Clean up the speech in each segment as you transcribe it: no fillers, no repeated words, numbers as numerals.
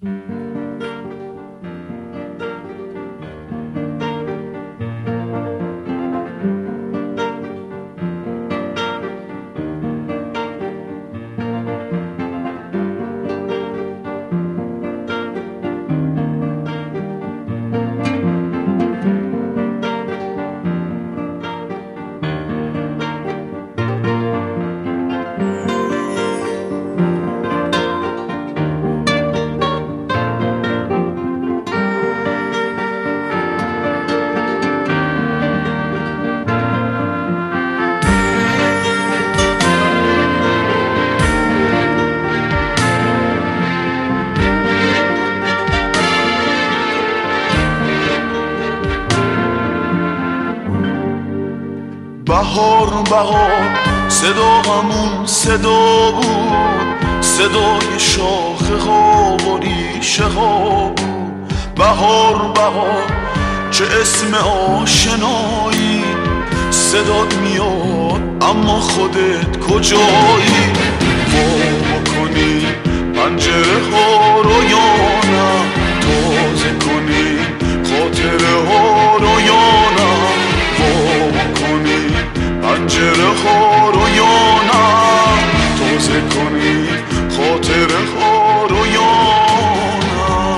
بهار بهار صداهمون صدا بود، صدای شاخه ها و ریشه ها بود. بهار بهار چه اسم آشنایی، صدات میاد اما خودت کجایی؟ وا بکنی پنجره ها رو یا نه، تازه کنی خاطره ها رو یا نه. وا بکنی پنجره ها رو یا نه، تازه کنی خاطره ها رو یا نه.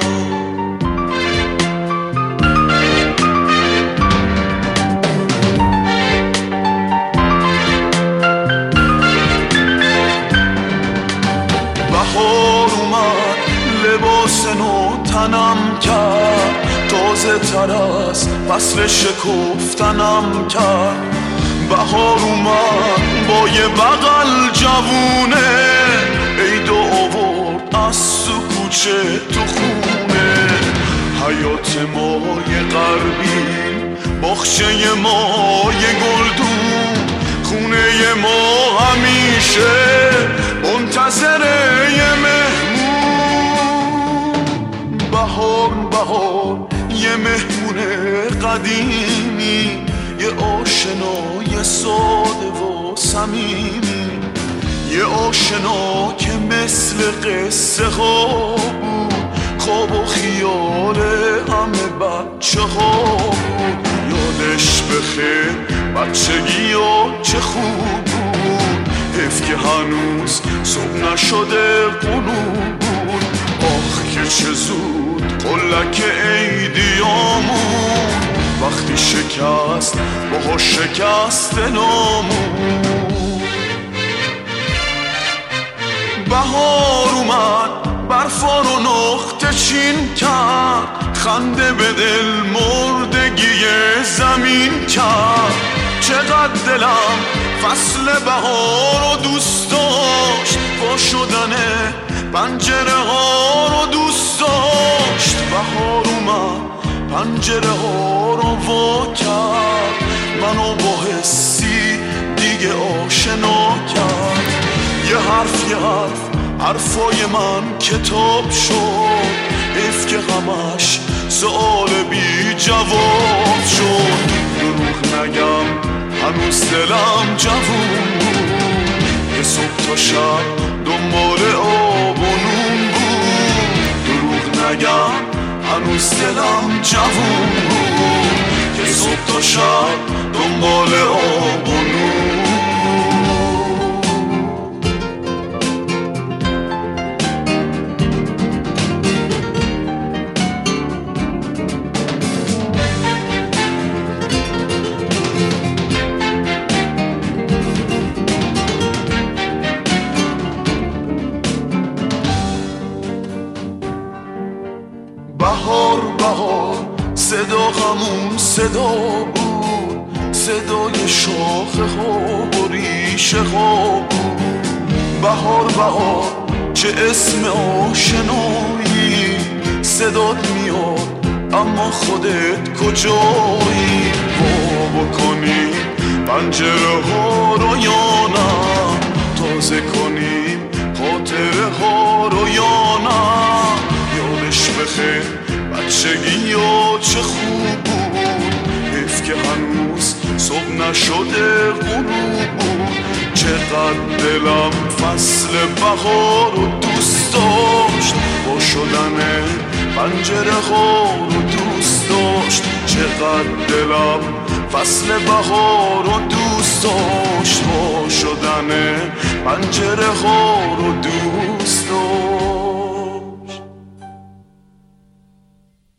بهار اومد لباس نو تنم کرد، تازه تر از فصل شکفتنم کرد. بهار اومد با یه بغل جوونه، عید آورد از تو کوچه تو خونه. حیات مای غربی، باغچه مای گلدون، خونه ما همیشه منتظر یه مهمون. بهار بهار یه مهمون قدیمی، یه آشنای ساده و صمیمی، یه آشنا که مثل قصه ها بود، خواب و خیال همه بچه ها بود. یادش بخیر بچگی ها چه خوب بود، حیف که هنوز صبح نشده غروب بود. آخ که چه زود قلک عیدیامون، وقتی شکست باها شکست نامون. بهار اومد برفا رو نقطه چین کرد، خنده به دل مردگی زمین کرد. چقدر دلم فصل بهار رو دوست داشت، با شدن پنجره ها رو دوست داشت. بهار اومد پنجره ها رو وا کرد، منو با حسی دیگه آشنا کرد. یه حرف حرفای من کتاب شد، حیف که همش سؤال بی جواب شد. دروغ نگم هنوز دلم جوون بود، یه صبح تا شب دنبال آب و نون بود. دروغ نگم هنوز دلم جوون بود، یه صبح تا شب دنبال آب و نون. بهار بهار صداهمون صدا بود، صدای شاخه ها و ریشه ها بود. بهار بهار چه اسم آشنایی، صدات میاد اما خودت کجایی؟ وا بکنی پنجره ها رو یا نه، تازه کنیم خاطره ها رو یا نه. یادش بخیر بچگی ها چه خوب بود، حیف که هنوز صبح نشده غروب بود. چقدر دلم فصل بهار رو دوست داشت، با شدن پنجره ها رو دوست داشت، چقدر دلم فصل بهار رو دوست داشت. وا شدن پنجره ها رو دوست